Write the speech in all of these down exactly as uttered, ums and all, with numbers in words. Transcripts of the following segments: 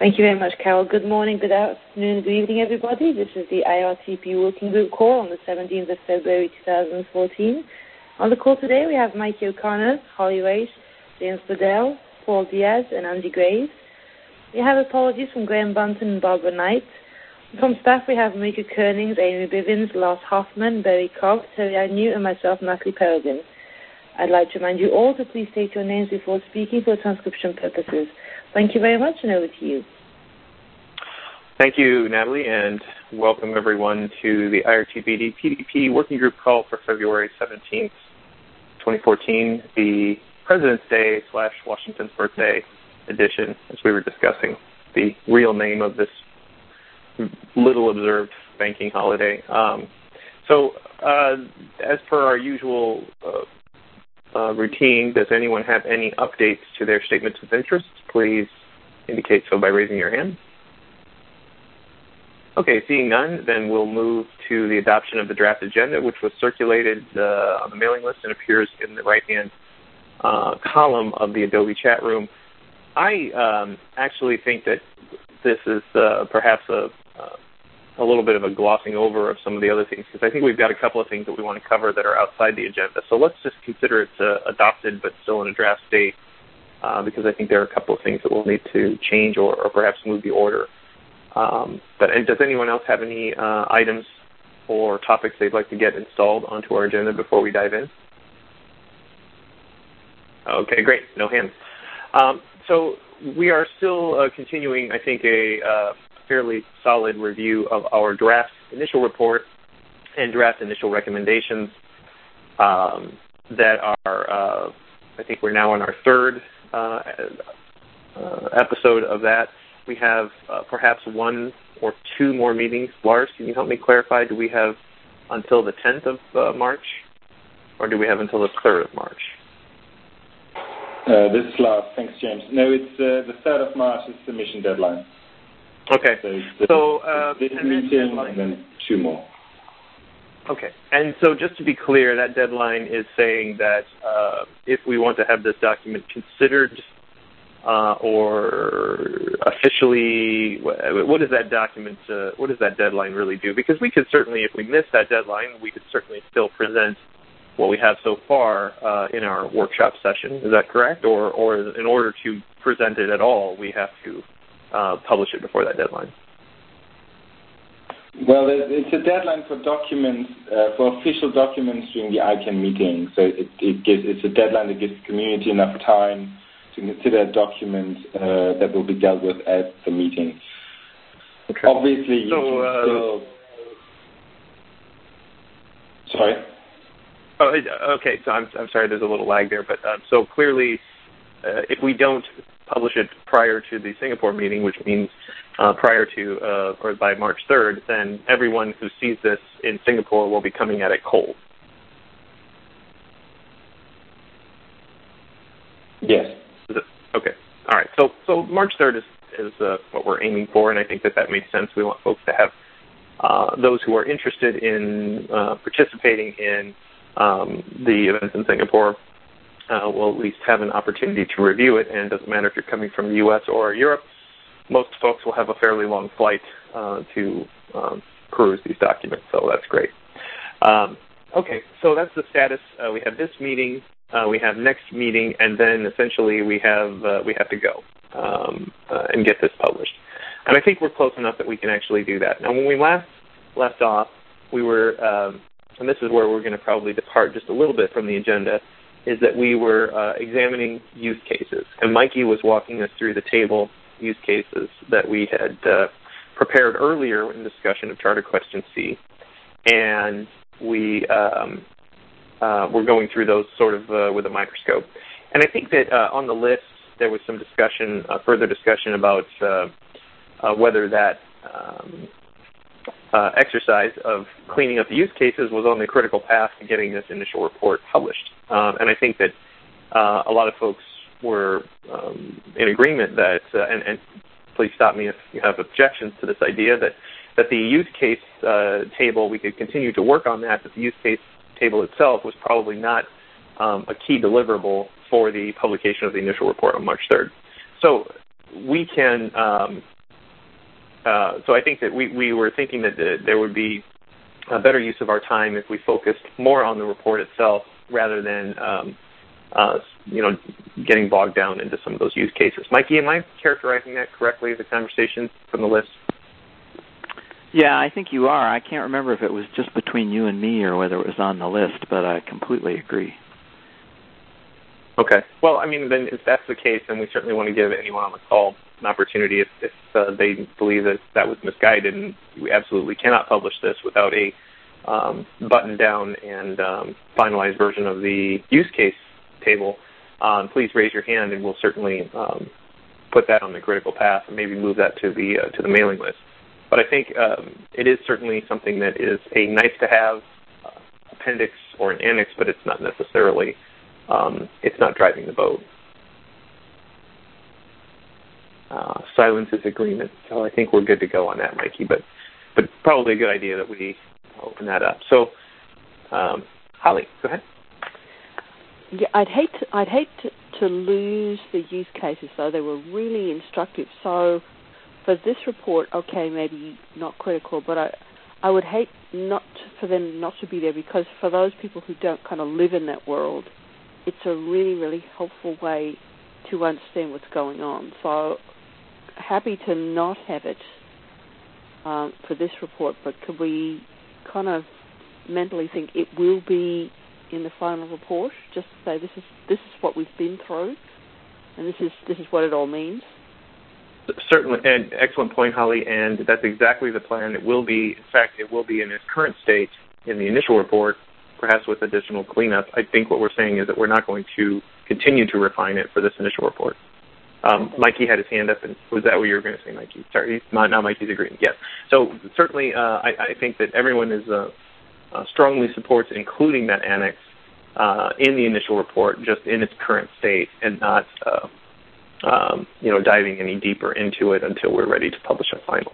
Thank you very much, Carol. Good morning, good afternoon, good evening, everybody. This is the I R T P Working Group call on the seventeenth of February two thousand fourteen. On the call today, we have Mikey O'Connor, Holly Race, James Bedell, Paul Diaz, and Andy Graves. We have apologies from Graham Bunton and Barbara Knight. From staff, we have Marika Koenings, Amy Bivens, Lars Hoffman, Barry Cobb, Terry Agnew, and myself, Natalie Peregrine. I'd like to remind you all to please state your names before speaking for transcription purposes. Thank you very much, and over to you. Thank you, Natalie, and welcome everyone to the I R T P D P D P Working Group call for February seventeenth, twenty fourteen, the President's Day slash Washington's Birthday edition, as we were discussing the real name of this little observed banking holiday. Um, so, uh, as per our usual uh, uh, routine, does anyone have any updates to their statements of interest? Please indicate so by raising your hand. Okay, seeing none, then we'll move to the adoption of the draft agenda, which was circulated uh, on the mailing list and appears in the right-hand uh, column of the Adobe chat room. I um, actually think that this is uh, perhaps a, uh, a little bit of a glossing over of some of the other things, because I think we've got a couple of things that we want to cover that are outside the agenda. So let's just consider it uh, adopted but still in a draft state, uh, because I think there are a couple of things that we'll need to change or, or perhaps move the order. Um, but and does anyone else have any uh, items or topics they'd like to get installed onto our agenda before we dive in? Okay, great. No hands. Um, so we are still uh, continuing, I think, a uh, fairly solid review of our draft initial report and draft initial recommendations um, that are, uh, I think we're now on our third uh, uh, episode of that. We have uh, perhaps one or two more meetings. Lars, can you help me clarify? Do we have until the tenth of uh, March, or do we have until the third of March? Uh, this is Lars. Thanks, James. No, it's uh, the third of March is the submission deadline. Okay. So, it's, so uh, this and meeting and then two more. Okay. And so just to be clear, that deadline is saying that uh, if we want to have this document considered Uh, or officially, what does that document, uh, what does that deadline really do? Because we could certainly, if we miss that deadline, we could certainly still present what we have so far uh, in our workshop session. Is that correct? Or, or in order to present it at all, we have to uh, publish it before that deadline? Well, it's a deadline for documents, uh, for official documents during the I CANN meeting. So it, it gives, it's a deadline that gives the community enough time to consider a document uh, that will be dealt with at the meeting. Okay. Obviously, you so, can uh, still... Sorry? Oh, okay, so I'm, I'm sorry, there's a little lag there, but um, so clearly, uh, if we don't publish it prior to the Singapore meeting, which means uh, prior to, uh, or by March third, then everyone who sees this in Singapore will be coming at it cold. Yes. Okay. All right. So so March third is, is uh, what we're aiming for, and I think that that makes sense. We want folks to have uh, those who are interested in uh, participating in um, the events in Singapore uh, will at least have an opportunity to review it, and it doesn't matter if you're coming from the U S or Europe. Most folks will have a fairly long flight uh, to um, peruse these documents, so that's great. Um, okay, so that's the status. Uh, we have this meeting. Uh, we have next meeting, and then essentially we have uh, we have to go um, uh, and get this published. And I think we're close enough that we can actually do that. Now, when we last left off, we were, um, and this is where we're going to probably depart just a little bit from the agenda, is that we were uh, examining use cases. And Mikey was walking us through the table use cases that we had uh, prepared earlier in discussion of Charter Question C. And we... Um, Uh, we're going through those sort of uh, with a microscope. And I think that uh, on the list there was some discussion, uh, further discussion about uh, uh, whether that um, uh, exercise of cleaning up the use cases was on the critical path to getting this initial report published. Um, and I think that uh, a lot of folks were um, in agreement that, uh, and, and please stop me if you have objections to this idea, that, that the use case uh, table, we could continue to work on that, but the use case table itself was probably not um, a key deliverable for the publication of the initial report on March third. So we can um, uh, so I think that we, we were thinking that the, there would be a better use of our time if we focused more on the report itself rather than, um, uh, you know, getting bogged down into some of those use cases. Mikey, am I characterizing that correctly, the conversation from the list? Yeah, I think you are. I can't remember if it was just between you and me or whether it was on the list, but I completely agree. Okay. Well, I mean, then if that's the case, then we certainly want to give anyone on the call an opportunity if, if uh, they believe that that was misguided, and we absolutely cannot publish this without a um, buttoned-down and um, finalized version of the use case table. Um, please raise your hand, and we'll certainly um, put that on the critical path and maybe move that to the uh, to the mailing list. But I think um, it is certainly something that is a nice-to-have uh, appendix or an annex, but it's not necessarily, um, it's not driving the boat. Uh, silence is agreement, so I think we're good to go on that, Mikey, but but probably a good idea that we open that up. So, um, Holly, go ahead. Yeah, I'd hate to, I'd hate to, to lose the use cases, though. They were really instructive. So for this report, okay, maybe not critical, but I I would hate not for them not to be there, because for those people who don't kind of live in that world, it's a really, really helpful way to understand what's going on. So happy to not have it um, for this report, but could we kind of mentally think it will be in the final report, just to say this is this is what we've been through, and this is this is what it all means? Certainly, and excellent point, Holly, and that's exactly the plan. It will be, in fact, it will be in its current state in the initial report, perhaps with additional cleanup. I think what we're saying is that we're not going to continue to refine it for this initial report. Um, okay. Mikey had his hand up, and was that what you were going to say, Mikey? Sorry, not, now Mikey's agreeing. Yes. So certainly, uh, I, I think that everyone is uh, uh, strongly supports including that annex uh, in the initial report, just in its current state, and not uh, Um, you know, diving any deeper into it until we're ready to publish a final.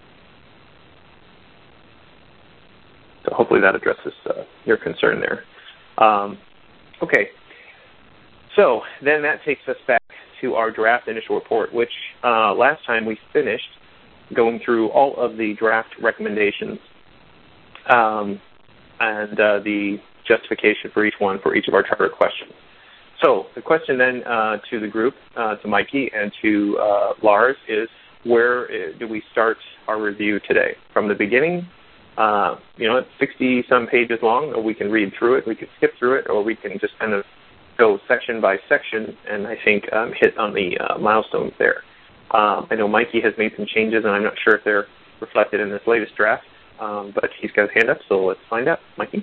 So hopefully that addresses uh, your concern there. Um, okay. So then that takes us back to our draft initial report, which uh, last time we finished going through all of the draft recommendations um, and uh, the justification for each one for each of our target questions. So the question then uh, to the group, uh, to Mikey and to uh, Lars, is where do we start our review today? From the beginning? Uh, you know, it's sixty-some pages long, or we can read through it, we can skip through it, or we can just kind of go section by section and I think um, hit on the uh, milestones there. Um, I know Mikey has made some changes, and I'm not sure if they're reflected in this latest draft, um, but he's got his hand up, so let's find out. Mikey?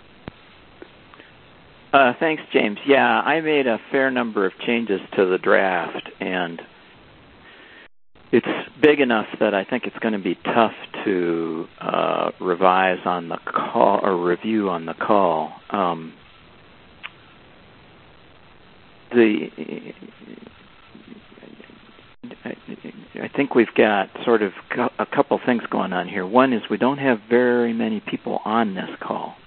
Uh, thanks, James. Yeah, I made a fair number of changes to the draft, and it's big enough that I think it's going to be tough to uh, revise on the call or review on the call. Um, the I think we've got sort of a couple things going on here. One is we don't have very many people on this call.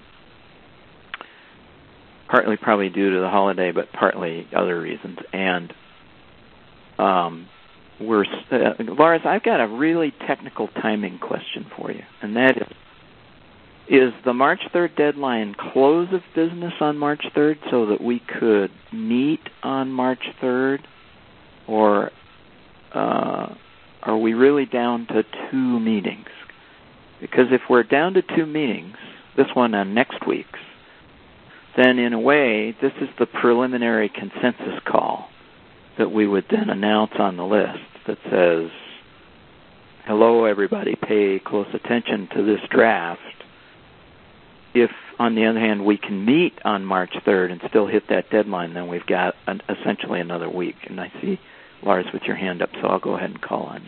Partly probably due to the holiday, but partly other reasons. And um, we're uh, Lars, I've got a really technical timing question for you, and that is, is the March third deadline close of business on March third so that we could meet on March third, or uh, are we really down to two meetings? Because if we're down to two meetings, this one and next week's, then in a way, this is the preliminary consensus call that we would then announce on the list that says, hello, everybody, pay close attention to this draft. If, on the other hand, we can meet on March third and still hit that deadline, then we've got an, essentially another week. And I see Lars with your hand up, so I'll go ahead and call on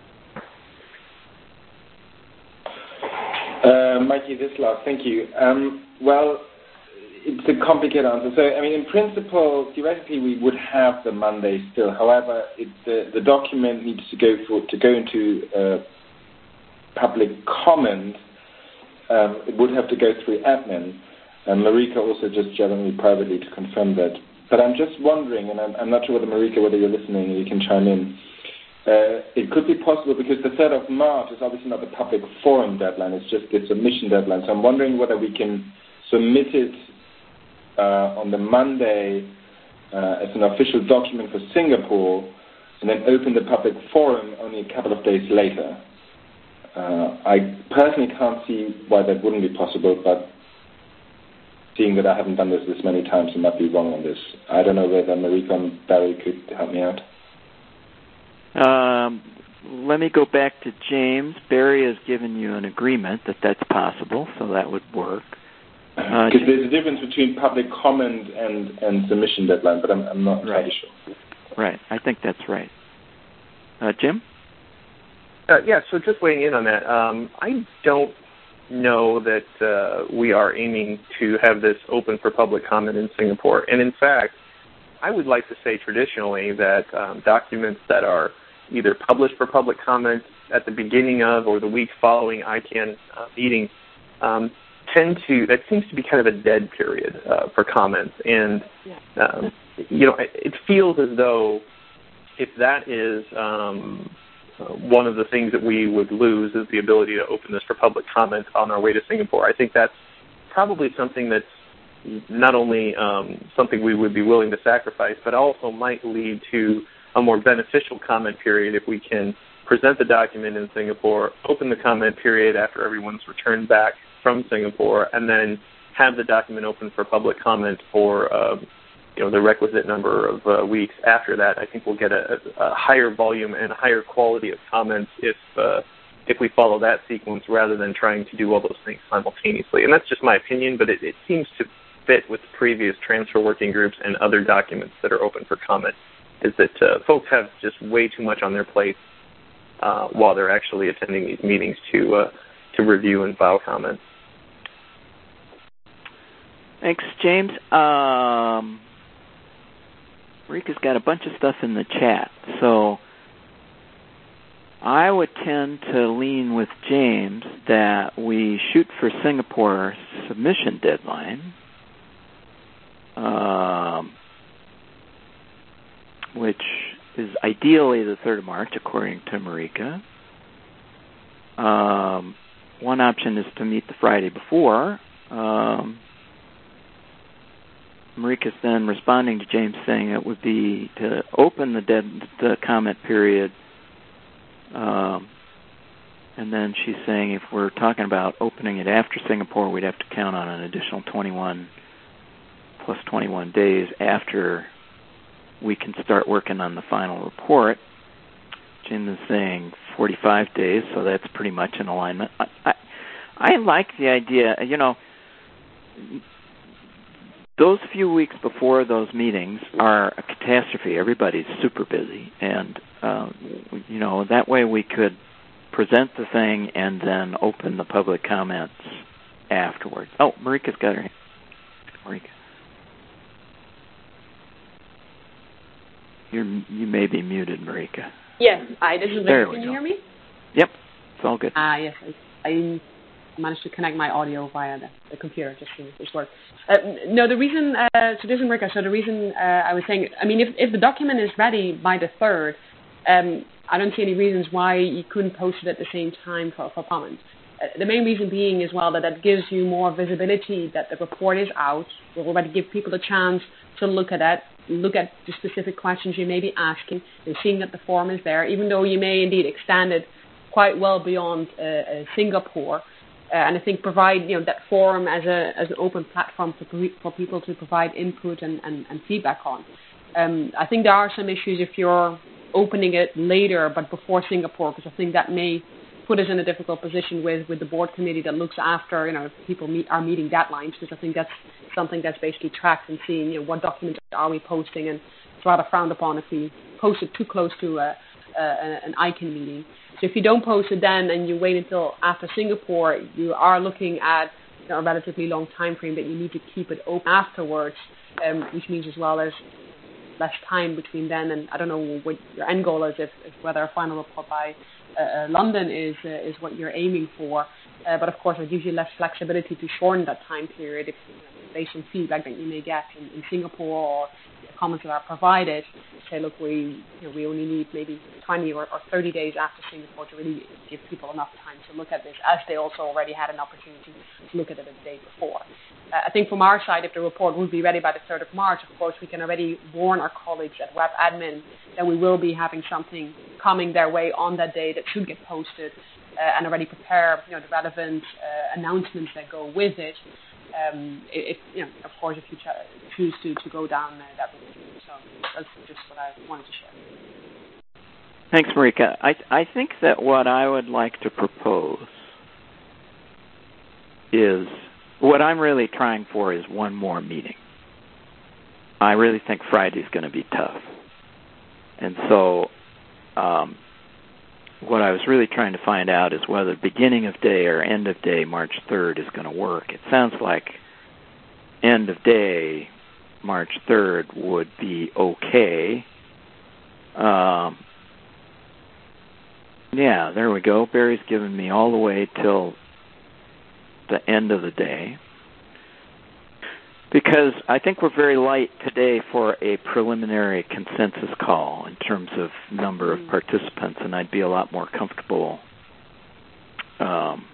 you. Uh, Mikey, this Lars, thank you. Um, well, it's a complicated answer. So, I mean, in principle, theoretically, we would have the Monday still. However, it, the, the document needs to go for to go into uh, public comment. Um, it would have to go through admin. And Marika also just chatted me privately to confirm that. But I'm just wondering, and I'm, I'm not sure whether Marika, whether you're listening, and you can chime in. Uh, it could be possible because the third of March is obviously not the public forum deadline, it's just the submission deadline. So I'm wondering whether we can submit it uh, on the Monday uh, as an official document for Singapore and then open the public forum only a couple of days later. Uh, I personally can't see why that wouldn't be possible, but seeing that I haven't done this this many times, I might be wrong on this. I don't know whether Marika and Barry could help me out. Um, let me go back to James. Barry has given you an agreement that that's possible, so that would work. Because uh, there's a difference between public comment and, and submission deadline, but I'm, I'm not right. entirely sure. Right, I think that's right. Uh, Jim? Uh, yeah, so just weighing in on that, um, I don't know that uh, we are aiming to have this open for public comment in Singapore. And in fact, I would like to say traditionally that um, documents that are either published for public comment at the beginning of or the week following I CANN uh, meetings um, tend to, that seems to be kind of a dead period uh, for comments. And, um, you know, it, it feels as though if that is um, uh, one of the things that we would lose is the ability to open this for public comment on our way to Singapore. I think that's probably something that's not only um, something we would be willing to sacrifice, but also might lead to a more beneficial comment period if we can present the document in Singapore, open the comment period after everyone's returned back from Singapore, and then have the document open for public comment for um, you know, the requisite number of uh, weeks after that. I think we'll get a, a higher volume and a higher quality of comments if uh, if we follow that sequence rather than trying to do all those things simultaneously. And that's just my opinion, but it, it seems to fit with previous transfer working groups and other documents that are open for comment, is that uh, folks have just way too much on their plate uh, while they're actually attending these meetings to uh, to review and file comments. Thanks, James. Um, Marika's got a bunch of stuff in the chat, so I would tend to lean with James that we shoot for Singapore submission deadline, um, which is ideally the third of March, according to Marika. Um, one option is to meet the Friday before. Um, Marika's then responding to James saying it would be to open the, dead, the comment period, um, and then she's saying if we're talking about opening it after Singapore, we'd have to count on an additional twenty-one plus twenty-one days after we can start working on the final report. Jim is saying forty-five days, so that's pretty much in alignment. I, I, I like the idea, you know, those few weeks before those meetings are a catastrophe. Everybody's super busy, and, uh, you know, that way we could present the thing and then open the public comments afterwards. Oh, Marika's got her hand. Marika. You're, you may be muted, Marika. Yes, I this is there. Can you hear me? Yep, it's all good. Ah, uh, yes, I, I managed to connect my audio via the, the computer just to this work. Uh, no, the reason, uh, so this is Marika, so the reason uh, I was saying, I mean, if, if the document is ready by the third, um, I don't see any reasons why you couldn't post it at the same time for, for comment. Uh, the main reason being as well that that gives you more visibility that the report is out. We'll already give people a chance to look at that, look at the specific questions you may be asking, and seeing that the form is there, even though you may indeed extend it quite well beyond uh, uh, Singapore. Uh, and I think provide you know that forum as a as an open platform for for people to provide input and, and, and feedback on. Um, I think there are some issues if you're opening it later but before Singapore, because I think that may put us in a difficult position with, with the board committee that looks after you know if people meet are meeting deadlines, because I think that's something that's basically tracked and seeing you know what documents are we posting, and it's rather frowned upon if we post it too close to a, a, an I CANN meeting. So if you don't post it then and you wait until after Singapore, you are looking at you know, a relatively long time frame that you need to keep it open afterwards, um, which means as well as less time between then and I don't know what your end goal is, if, if whether a final report by uh, London is uh, is what you're aiming for. Uh, but of course, it gives you less flexibility to shorten that time period if, you know, based on feedback that you may get in, in Singapore or comments that are provided, say, look, we you know, we only need maybe twenty or, or thirty days after seeing the report to really give people enough time to look at this, as they also already had an opportunity to look at it the day before. Uh, I think from our side, if the report would be ready by the third of March, of course, we can already warn our colleagues at Web Admin that we will be having something coming their way on that day that should get posted, uh, and already prepare you know, the relevant uh, announcements that go with it. Um, if, you know, of course, if you ch- choose to, to go down uh, that route. So that's just what I wanted to share. Thanks, Marika. I, I think that what I would like to propose is, what I'm really trying for is one more meeting. I really think Friday's going to be tough. And so um, what I was really trying to find out is whether beginning of day or end of day, March third, is going to work. It sounds like end of day, March third, would be okay. Um, yeah, there we go. Barry's given me all the way till the end of the day. Because I think we're very light today for a preliminary consensus call in terms of number of participants, and I'd be a lot more comfortable um,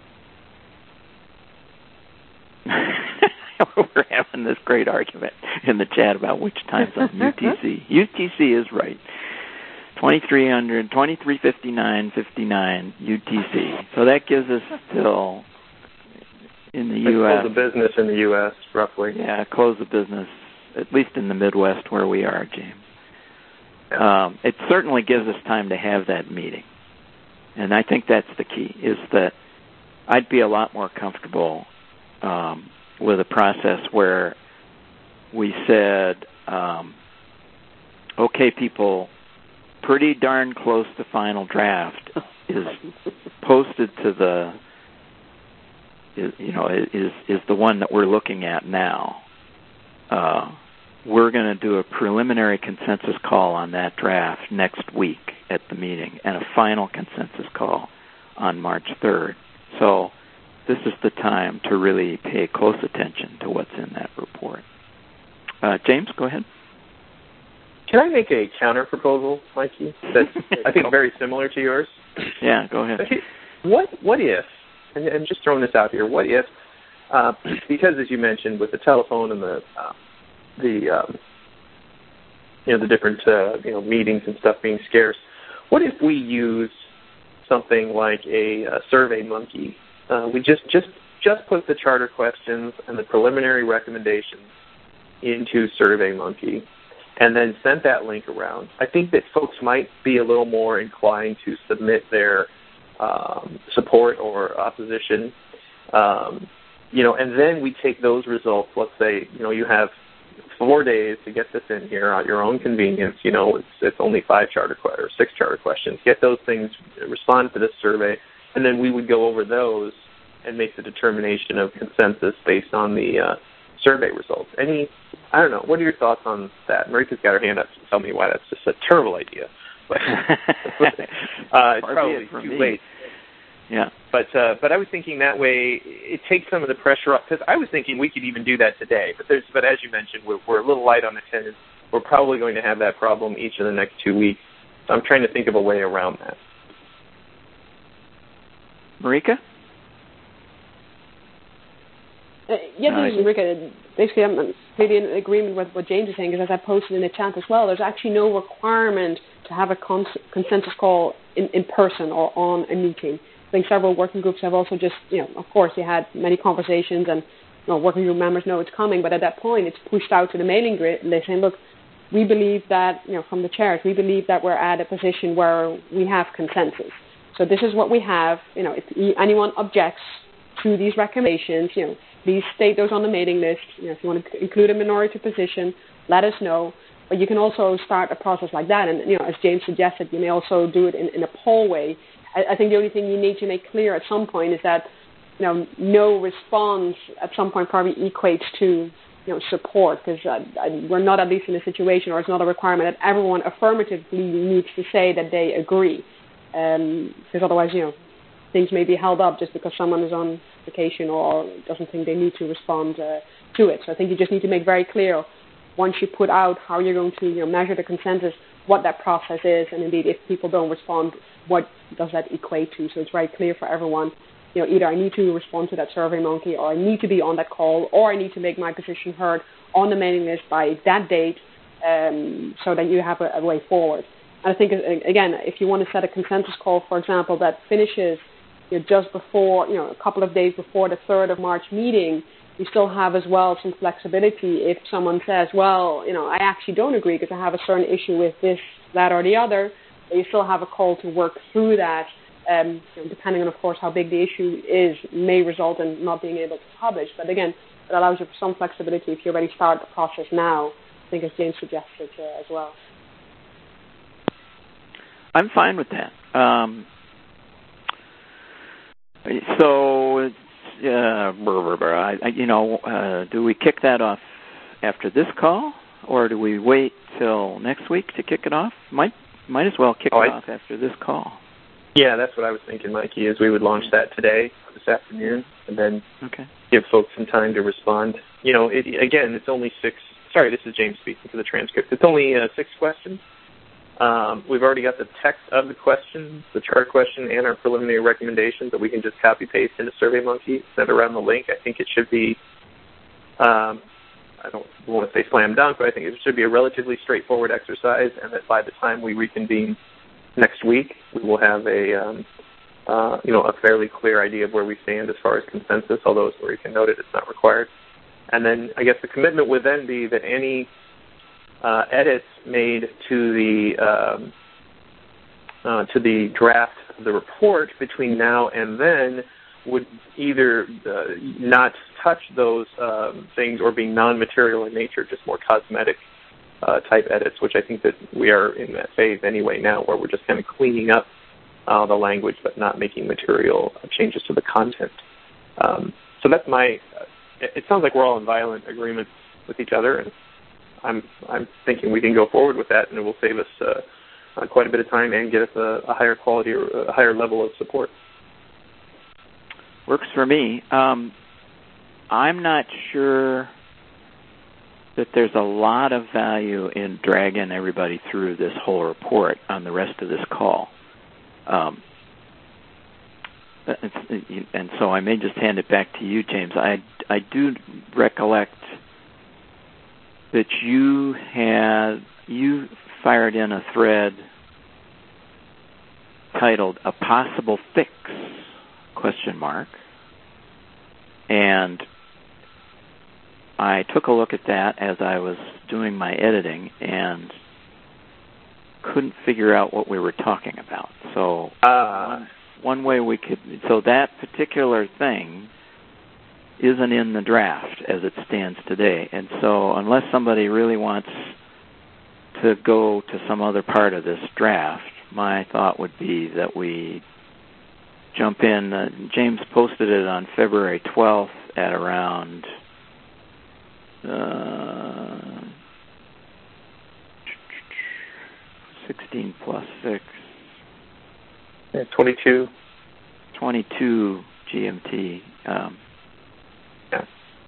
we're having this great argument in the chat about which time zone, U T C. U T C is right. twenty-three hundred, twenty-three fifty-nine, fifty-nine U T C. So that gives us till... in the U S Close the business in the U S, roughly. Yeah, close the business, at least in the Midwest where we are, James. Yeah. Um, it certainly gives us time to have that meeting. And I think that's the key, is that I'd be a lot more comfortable um, with a process where we said, um, okay, people, pretty darn close to final draft is posted to the... Is, you know, is is the one that we're looking at now. Uh, we're going to do a preliminary consensus call on that draft next week at the meeting, and a final consensus call on March third. So this is the time to really pay close attention to what's in that report. Uh, James, go ahead. Can I make a counter proposal, Mikey? That's I think very similar to yours. Yeah, go ahead. What what if? And I'm just throwing this out here. What if, uh, because as you mentioned, with the telephone and the uh, the um, you know the different uh, you know meetings and stuff being scarce, what if we use something like a, a Survey Monkey? Uh, we just just just put the charter questions and the preliminary recommendations into Survey Monkey, and then sent that link around. I think that folks might be a little more inclined to submit their Um, support or opposition, um, you know, and then we take those results. Let's say, you know, you have four days to get this in here at your own convenience. You know, it's it's only five charter que- or six charter questions. Get those things, respond to this survey, and then we would go over those and make the determination of consensus based on the uh, survey results. Any, I don't know. What are your thoughts on that? Marika's got her hand up to tell me why that's just a terrible idea. But uh, it's probably it too me. late. Yeah, but uh, but I was thinking that way it takes some of the pressure off. Because I was thinking we could even do that today. But there's but as you mentioned, we're, we're a little light on attendance. We're probably going to have that problem each of the next two weeks. So I'm trying to think of a way around that. Marika? Uh, yeah, this is Marika. Basically, I'm maybe in agreement with what James is saying, because as I posted in the chat as well, there's actually no requirement to have a cons- consensus call in, in person or on a meeting. I think several working groups have also just, you know, of course, they had many conversations and you know, working group members know it's coming, but at that point, it's pushed out to the mailing grid, and they're saying, look, we believe that, you know, from the chairs, we believe that we're at a position where we have consensus. So this is what we have. You know, if anyone objects to these recommendations, you know, please state those on the mailing list. You know, if you want to include a minority position, let us know. But you can also start a process like that. And, you know, as James suggested, you may also do it in, in a poll way. I, I think the only thing you need to make clear at some point is that, you know, no response at some point probably equates to, you know, support, because uh, we're not at least in a situation, or it's not a requirement that everyone affirmatively needs to say that they agree. Um, because otherwise, you know, things may be held up just because someone is on vacation or doesn't think they need to respond uh, to it. So I think you just need to make very clear once you put out how you're going to you know, measure the consensus, what that process is, and indeed if people don't respond, what does that equate to? So it's very clear for everyone. You know, either I need to respond to that SurveyMonkey, or I need to be on that call, or I need to make my position heard on the mailing list by that date, um, so that you have a, a way forward. And I think, again, if you want to set a consensus call, for example, that finishes you know, just before, you know, a couple of days before the third of March meeting, you still have as well some flexibility if someone says, well, you know, I actually don't agree because I have a certain issue with this, that, or the other. You still have a call to work through that. Um, you know, depending on, of course, how big the issue is, may result in not being able to publish. But again, it allows you some flexibility if you already start the process now, I think as James suggested uh, as well. I'm fine with that. Um, so, uh, brr, brr, brr, I, you know, uh, do we kick that off after this call, or do we wait till next week to kick it off? Might might as well kick oh, it I... off after this call. Yeah, that's what I was thinking, Mikey, is we would launch that today, this afternoon, and then okay. give folks some time to respond. You know, it, again, it's only six, sorry, this is James speaking for the transcript. It's only uh, six questions. Um, we've already got the text of the questions, the chart question, and our preliminary recommendations that we can just copy-paste into SurveyMonkey, send around the link. I think it should be, um, I don't want to say slam dunk, but I think it should be a relatively straightforward exercise, and that by the time we reconvene next week, we will have a, um, uh, you know, a fairly clear idea of where we stand as far as consensus, although as Marika noted, it's not required. And then I guess the commitment would then be that any uh, edits made to the um, uh, to the draft of the report between now and then would either uh, not touch those um, things or be non-material in nature, just more cosmetic Uh, type edits, which I think that we are in that phase anyway now, where we're just kind of cleaning up uh, the language but not making material changes to the content. Um, so that's my, uh, it sounds like we're all in violent agreement with each other, and I'm I'm thinking we can go forward with that, and it will save us uh, uh, quite a bit of time and get us a, a higher quality or a higher level of support. Works for me. Um, I'm not sure that there's a lot of value in dragging everybody through this whole report on the rest of this call. Um, and so I may just hand it back to you, James. I, I do recollect that you had, you fired in a thread titled "A Possible Fix?" question mark. And I took a look at that as I was doing my editing and couldn't figure out what we were talking about. So uh, one, one way we could, so that particular thing isn't in the draft as it stands today. And so unless somebody really wants to go to some other part of this draft, my thought would be that we jump in. Uh, James posted it on February twelfth at around Uh, sixteen plus six. Yeah, twenty-two. twenty-two G M T. Um, yeah.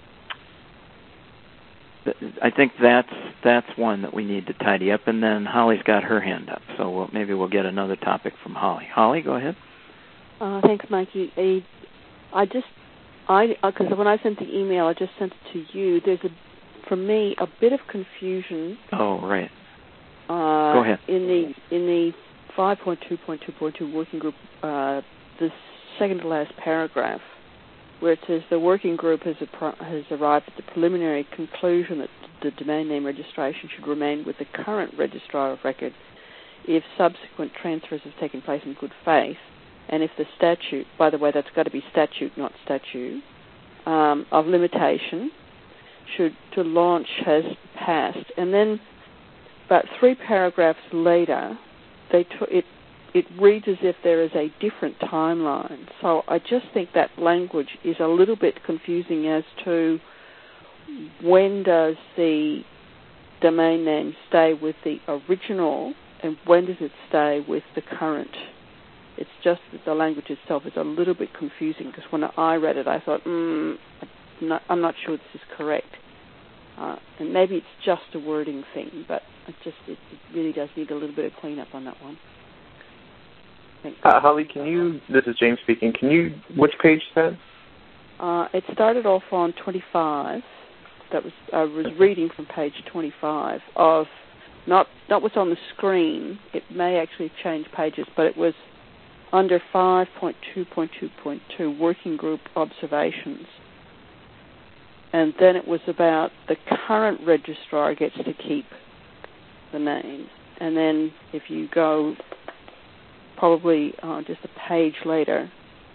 th- I think that's that's one that we need to tidy up. And then Holly's got her hand up, so we'll, maybe we'll get another topic from Holly. Holly, go ahead. Uh, thanks, Mikey. I, I just I because when I sent the email, I just sent it to you. There's a, for me, a bit of confusion. Oh, right. Uh, Go ahead. In the in the five point two point two point two working group, uh, the second to last paragraph, where it says the working group has a, has arrived at the preliminary conclusion that the domain name registration should remain with the current registrar of record if subsequent transfers have taken place in good faith, and if the statute, by the way, that's got to be statute, not statute, um, of limitation should to launch has passed. And then about three paragraphs later, they t- it it reads as if there is a different timeline. So I just think that language is a little bit confusing as to when does the domain name stay with the original and when does it stay with the current. It's just that the language itself is a little bit confusing because when I read it, I thought, mm, I'm, not, I'm not sure this is correct. Uh, and maybe it's just a wording thing, but it just it, it really does need a little bit of cleanup on that one. Uh, Holly, can you, this is James speaking, can you, which page is that? Uh, it started off on twenty-five. That was I was reading from page twenty-five of, not, not what's on the screen. It may actually change pages, but it was under five point two point two point two, Working Group Observations. And then it was about the current registrar gets to keep the names. And then if you go probably uh, just a page later,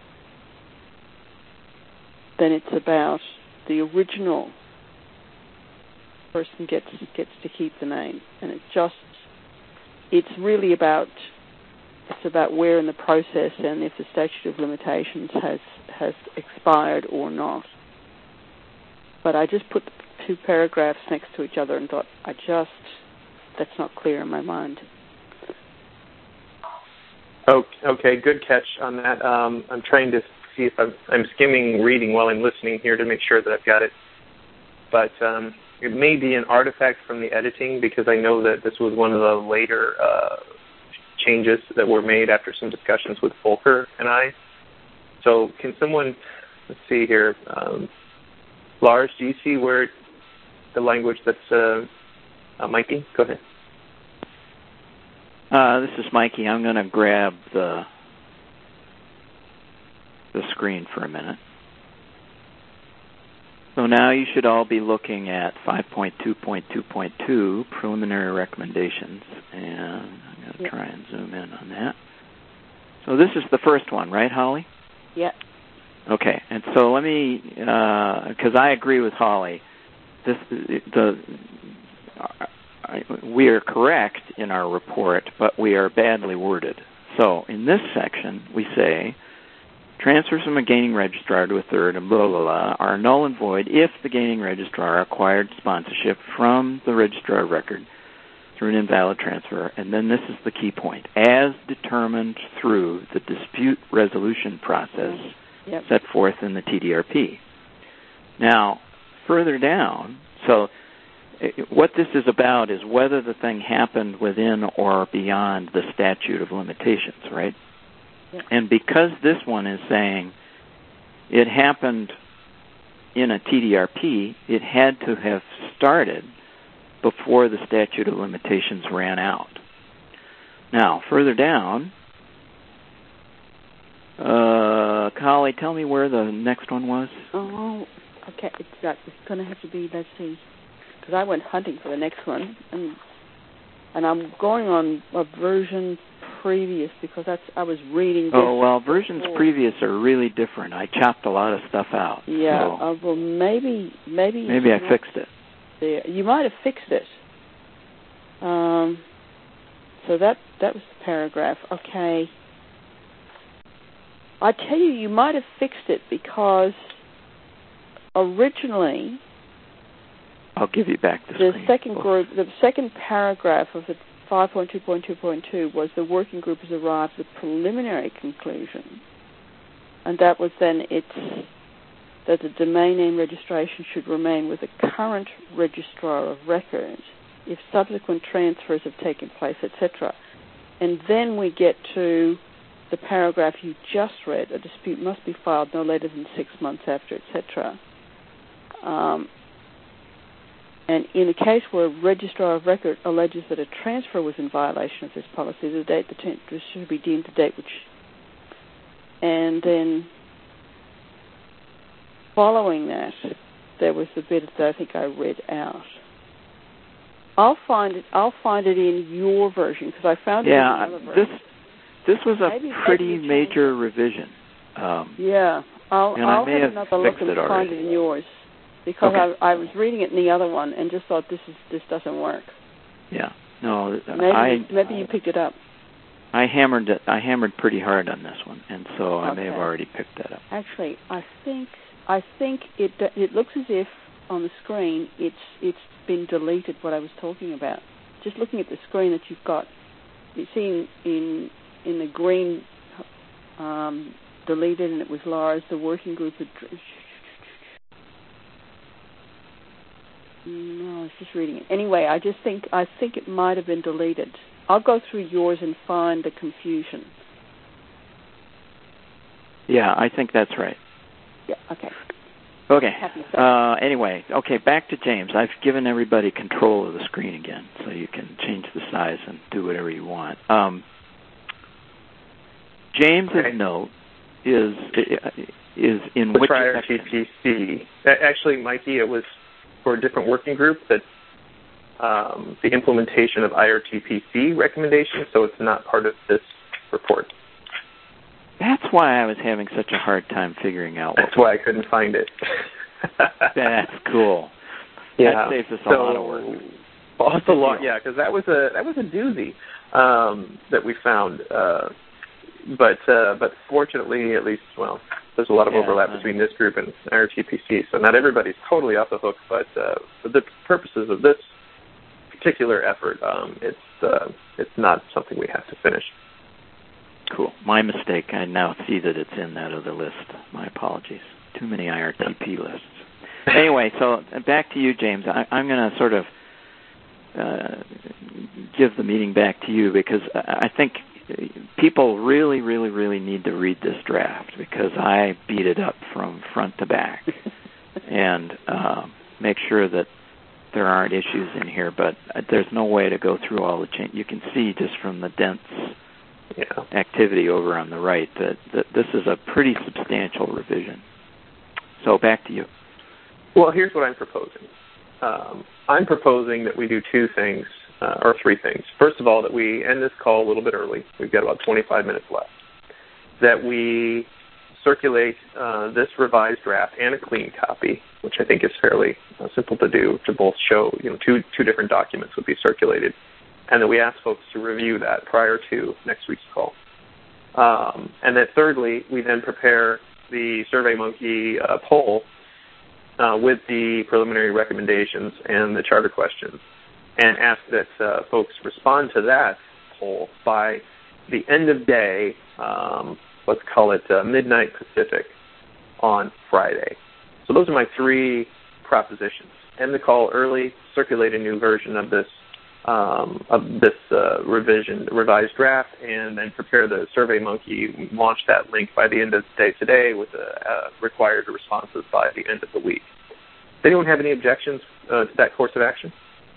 then it's about the original person gets gets to keep the name. And it's just, it's really about, it's about where in the process and if the statute of limitations has, has expired or not. But I just put the two paragraphs next to each other and thought, I just, that's not clear in my mind. Oh, okay, good catch on that. Um, I'm trying to see if I'm, I'm skimming reading while I'm listening here to make sure that I've got it. But um, it may be an artifact from the editing, because I know that this was one of the later uh, changes that were made after some discussions with Volker and I. So can someone, let's see here, um, Lars, do you see where the language that's uh, uh, Mikey? Go ahead. Uh, this is Mikey. I'm going to grab the the screen for a minute. So now you should all be looking at five point two point two point two, preliminary recommendations, and I'm going to yep. try and zoom in on that. So this is the first one, right, Holly? Yeah. Okay, and so let me, because uh, I agree with Holly, this the uh, we are correct in our report, but we are badly worded. So in this section, we say, transfers from a gaining registrar to a third and blah, blah, blah are null and void if the gaining registrar acquired sponsorship from the registrar of record through an invalid transfer. And then this is the key point. As determined through the dispute resolution process yep. set forth in the T D R P. Now, further down, so what this is about is whether the thing happened within or beyond the statute of limitations, right? Yeah. And because this one is saying it happened in a T D R P, it had to have started before the statute of limitations ran out. Now, further down, uh, Holly, tell me where the next one was. Oh, okay. It's, it's going to have to be, let's see, because I went hunting for the next one, and and I'm going on a version previous because that's I was reading this. Oh, well, versions before. Previous are really different. I chopped a lot of stuff out. Yeah, so uh, well, maybe... Maybe, maybe I fixed it. There. You might have fixed it. Um, so that, that was the paragraph. Okay. I tell you, you might have fixed it because originally... I'll give you back the The screen. second group, the second paragraph of the five point two point two point two was the working group has arrived at a preliminary conclusion, and that was then it's that the domain name registration should remain with the current registrar of record if subsequent transfers have taken place, et cetera. And then we get to the paragraph you just read: a dispute must be filed no later than six months after, et cetera. Um, And in a case where a registrar of record alleges that a transfer was in violation of this policy, the date the transfer should be deemed the date which... And then following that, there was the bit that I think I read out. I'll find it. I'll find it in your version because I found it yeah, in another version. This this was a maybe, pretty maybe major revision. Um, yeah, I'll, I'll have, have another look and find it in yours. Because okay. I, I was reading it in the other one and just thought this is this doesn't work. Yeah, no, maybe I maybe you picked it up. I hammered it. I hammered pretty hard on this one, and so okay. I may have already picked that up. Actually, I think I think it it looks as if on the screen it's it's been deleted. What I was talking about. Just looking at the screen that you've got, you see in in, in the green um, deleted, and it was Lars. The working group had. No, I was just reading it. Anyway, I just think I think it might have been deleted. I'll go through yours and find the confusion. Yeah, I think that's right. Yeah, okay. Okay. Uh, anyway, okay, back to James. I've given everybody control of the screen again, so you can change the size and do whatever you want. Um, James's okay. note is is in the which prior T P C. Actually, Mikey, it was for a different working group that um, the implementation of I R T P C recommendations, so it's not part of this report. That's why I was having such a hard time figuring out. That's why I couldn't find it. That's cool. Yeah, that saves us a so, lot of work. Also, a lot, yeah, because that was a that was a doozy um, that we found. Uh, but uh, but fortunately, at least, well, there's a lot of yeah, overlap uh, between this group and I R T P C, so not everybody's totally off the hook. But uh, for the purposes of this particular effort, um, it's uh, it's not something we have to finish. Cool. My mistake. I now see that it's in that other list. My apologies. Too many I R T P lists. Anyway, so back to you, James. I, I'm going to sort of uh, give the meeting back to you because I think people really, really, really need to read this draft because I beat it up from front to back and uh, make sure that there aren't issues in here. But there's no way to go through all the change. You can see just from the dense Yeah. activity over on the right that, that this is a pretty substantial revision. So back to you. Well, here's what I'm proposing. Um, I'm proposing that we do two things, uh, or three things. First of all, that we end this call a little bit early. We've got about twenty-five minutes left. That we circulate uh, this revised draft and a clean copy, which I think is fairly uh, simple to do, to both show, you know, two two different documents would be circulated. And that we ask folks to review that prior to next week's call. Um, and that thirdly, we then prepare the SurveyMonkey uh, poll uh, with the preliminary recommendations and the charter questions and ask that uh, folks respond to that poll by the end of day, um, let's call it uh, midnight Pacific on Friday. So those are my three propositions. End the call early, circulate a new version of this Um, of this uh, revision, revised draft, and then prepare the SurveyMonkey, launch that link by the end of the day today with the uh, required responses by the end of the week. Does anyone have any objections uh, to that course of action?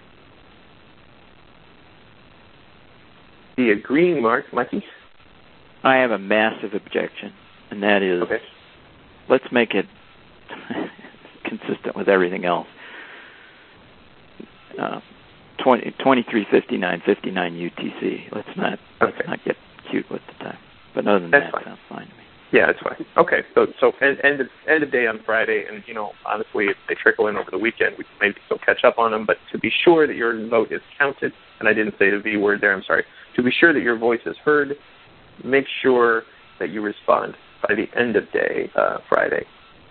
The agreeing mark, Mikey? I have a massive objection, and that is, okay. let's make it consistent with everything else. Uh, twenty-three fifty-nine fifty-nine U T C. Let's not let's okay. not get cute with the time. But other than That's that, fine. sounds fine to me. Yeah, that's fine. Okay, so so end, end of end of day on Friday, and you know, honestly, if they trickle in over the weekend, we can maybe still catch up on them. But to be sure that your vote is counted, and I didn't say the V word there. I'm sorry. To be sure that your voice is heard, make sure that you respond by the end of day uh, Friday.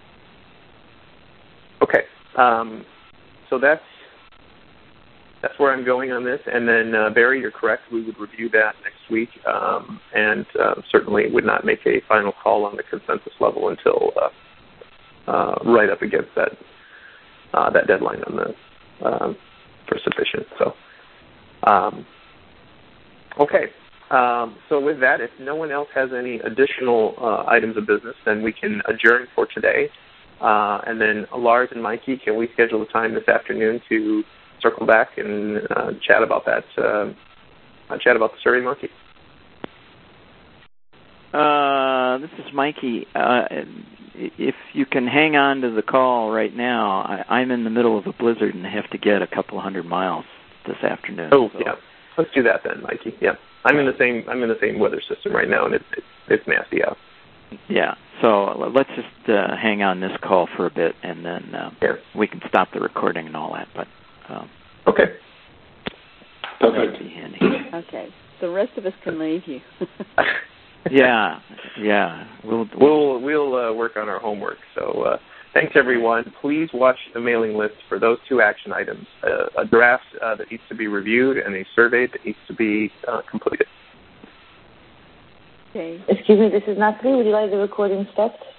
Okay, um, so that's. That's where I'm going on this. And then, uh, Barry, you're correct. We would review that next week um, and uh, certainly would not make a final call on the consensus level until uh, uh, right up against that uh, that deadline on the uh, for sufficient. So, um, okay. Um, so with that, if no one else has any additional uh, items of business, then we can adjourn for today. Uh, and then Lars and Mikey, can we schedule a time this afternoon to circle back and uh, chat about that, uh, chat about the SurveyMonkey? Uh, this is Mikey. Uh, if you can hang on to the call right now, I, I'm in the middle of a blizzard and have to get a couple hundred miles this afternoon. Oh, so. yeah. Let's do that then, Mikey. Yeah, I'm in the same. I'm in the same weather system right now, and it's it's, it's nasty out. Yeah. So let's just uh, hang on this call for a bit, and then uh, yeah. we can stop the recording and all that. But um, okay. Perfect. Okay. The rest of us can leave you. yeah. Yeah. We'll we'll we'll uh, work on our homework. So. Uh, Thanks, everyone. Please watch the mailing list for those two action items, uh, a draft uh, that needs to be reviewed and a survey that needs to be uh, completed. Okay. Excuse me, this is Natalie. Would you like the recording stopped?